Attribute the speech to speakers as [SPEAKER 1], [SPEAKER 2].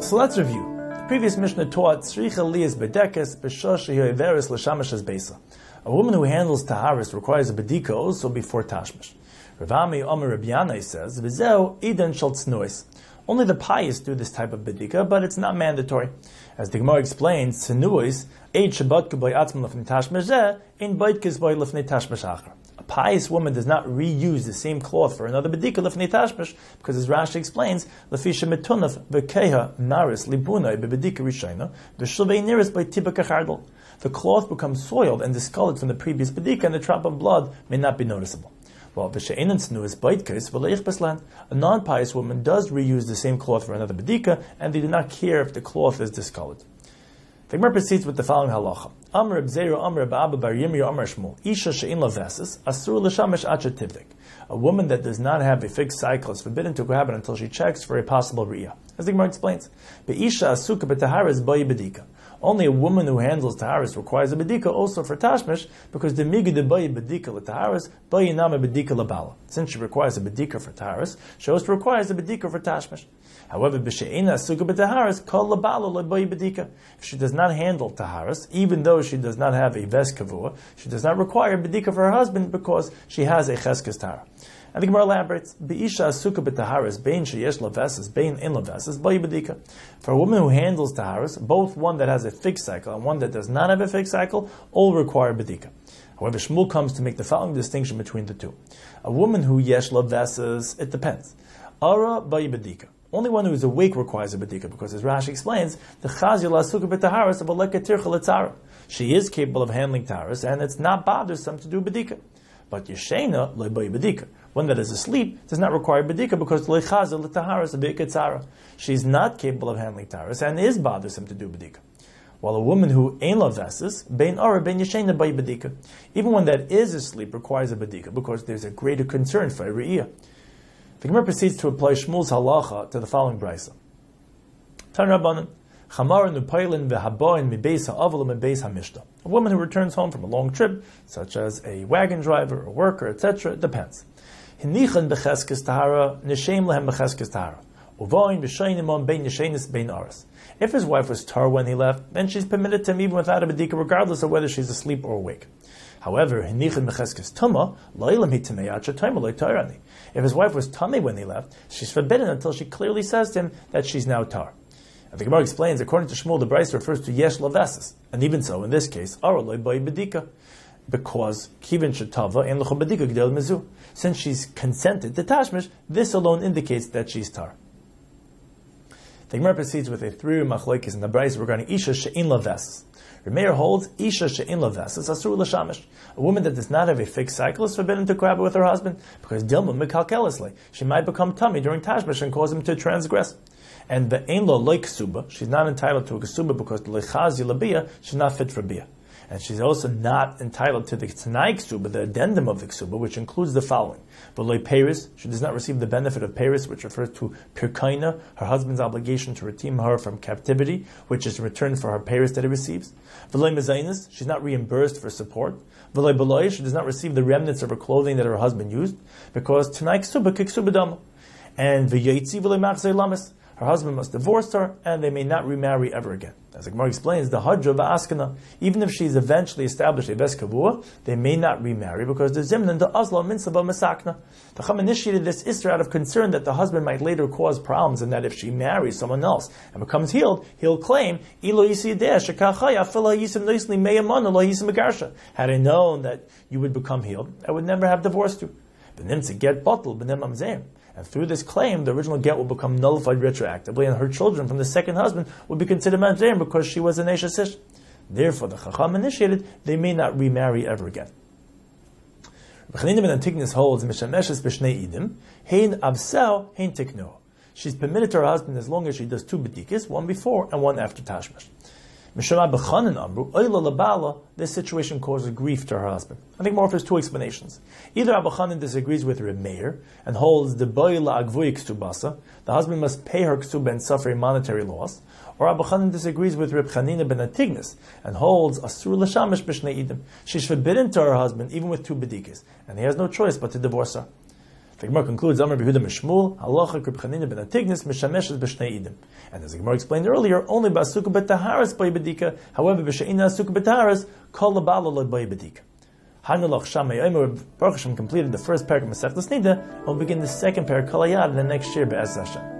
[SPEAKER 1] So let's review. The previous Mishnah taught Tzricha Liyas Bedekes B'Shosh Yehoveres L'Shamash Beisa. A woman who handles Taharis requires a bedika also before Tashmish. Rav Ami Omer Rabbi Yanai says, V'zeu Eden Shel Tznuis. Only the pious do this type of bedika, but it's not mandatory. As the Gemara explains, Tznuis Eid Shabbat K'Boy Atzman L'fnei Tashmish Zeh Ein Boit K'Boy L'fnei Tashmish Achar. A pious woman does not reuse the same cloth for another bedika l'fnei tashmish, because as Rashi explains, l'fisha metunaf v'keha naris libunai bebedika rishayna v'shulvei niris by tiba kachardal. The cloth becomes soiled and discolored from the previous bedika, and the drop of blood may not be noticeable. Well, v'she'enan tznu is baitkes v'leich beslan. A non-pious woman does reuse the same cloth for another bedika, and they do not care if the cloth is discolored. The Gemara proceeds with the following halacha. Amr B'Zeru Amr Ba'aba Bar Yirmiyah Amr Shmuel Isha she'in laveses asur l'shamish ad shetivdik. A woman that does not have a fixed cycle is forbidden to cohabit until she checks for a possible riyah. As the Gemara explains, Be'isha asuka b'taharis bayi bedika. Only a woman who handles taharis requires a bedika also for tashmish, because the migi de bayi bedika l'taharis bayi nama bedika l'bala. Since she requires a bedika for taharis, she also requires a bedika for tashmish. However, b'she'ena asuka b'taharis kol l'bala l'bayi bedika. If she does not handle taharis, even though she does not have a ves kavua, she does not require bedika for her husband because she has a cheskes tahara. And the Gemara elaborates, Be'isha asuka b'taharis, bein sheyesh laveses, bein in laveses, bayi bedika. For a woman who handles taharis, both one that has a fixed cycle and one that does not have a fixed cycle, all require bedika. However, Shmuel comes to make the following distinction between the two. A woman who yesh laveses, it depends. Ara bayi bedika. Only one who is awake requires a bedika, because as Rashi explains, the chazil asuka b'taharis avaleka tircha l'tzara. She is capable of handling taharis, and it's not bothersome to do bedika. But yeshena lo'bayi bedika. One that is asleep does not require bedika because leichazil l'taharis abeikatzara. She's not capable of handling taharis and is bothersome to do bedika. While a woman who ein laveses, bein ara bein yeshena bayi bedika. Even one that is asleep requires a bedika because there's a greater concern for a re'iyah. The Gemara proceeds to apply Shmuel's halacha to the following brisa. Tan Rabbanan, Chamar nupailin v'haboin mibeis ha'avol mibeis hamishta. A woman who returns home from a long trip, such as a wagon driver, a worker, etc., depends. Hinichan b'cheskes tahara, nishem lehem b'cheskes tahara. Uvoin b'shaynim bein yeshenis bein aras. If his wife was tar when he left, then she's permitted to him even without a bedika, regardless of whether she's asleep or awake. However, hinichan b'cheskes tuma, lo'ilam hitamei acha taima lo'itarani. If his wife was tummy when he left, she's forbidden until she clearly says to him that she's now tar. And the Gemara explains, according to Shmuel, the brisa refers to yesh laveses, and even so, in this case, araloi bayi bedika, because kivin shetava and l'chol bedika gdel mezu. Since she's consented to tashmish, this alone indicates that she's tar. The Gemara proceeds with a three machlokes in the brisa regarding isha she'in laveses. Rameir holds isha she'in laveses asur l'shamish. A woman that does not have a fixed cycle is forbidden to cohabit with her husband because dilma mikalkelisly. She might become tummy during tashmish and cause him to transgress. And the ein lo loy ksuba, she's not entitled to a ksuba because the lechazi labia, she's not fit for bia. And she's also not entitled to the Tanai Ksuba, the addendum of the Ksuba, which includes the following. V'loi Paris, she does not receive the benefit of Paris, which refers to Pirkaina, her husband's obligation to redeem her from captivity, which is in return for her Paris that he receives. V'loi Mezainis, she's not reimbursed for support. V'loi Beloi, she does not receive the remnants of her clothing that her husband used, because Tanai Ksuba kiksuba dama. And V'yotzi v'loi machzei lamis, her husband must divorce her, and they may not remarry ever again. As the Gemara explains, the Hajra v'askana, even if she's eventually established a ves kavua, they may not remarry because the zimnan the azla minsava masakna. The Chum initiated this isra out of concern that the husband might later cause problems, and that if she marries someone else and becomes healed, he'll claim, had I known that you would become healed, I would never have divorced you. And through this claim, the original get will become nullified retroactively, and her children from the second husband would be considered mamzerim because she was an Eshes Ish. Therefore, the Chacham initiated, they may not remarry ever again. Chanina ben Antigonus holds, Mishameshes b'shnei idim, hein absel, hein tikno. She's permitted to her husband as long as she does two bedikis, one before and one after tashmish. Mishra b'chanan amru, oila labala, this situation causes grief to her husband. I think more of there's two explanations. Either Abba Chanan disagrees with Reb Meir and holds the boila agvui ksubasa, the husband must pay her ksuba and suffer a monetary loss, or Abba Chanan disagrees with Reb Chanina ben Antigonus and holds asur l'shamish b'shnei idim. She's forbidden to her husband even with two bedikis, and he has no choice but to divorce her. The Gemara concludes, Amar Behuda Mishmul, Halacha Kribchanina ben Atignis, Mishameshes b'shnei idim. And as the Gemara explained earlier, only Basuka b'taharas by bedika. However, b'she'ina Asuka b'taharas, Kol l'bala by bedika. Hanulach Shamay Omer Baruch Hashem completed the first parak of Masechtas Nida, and we'll begin the second parak Kol Hayad in the next year Be'ez Hashem.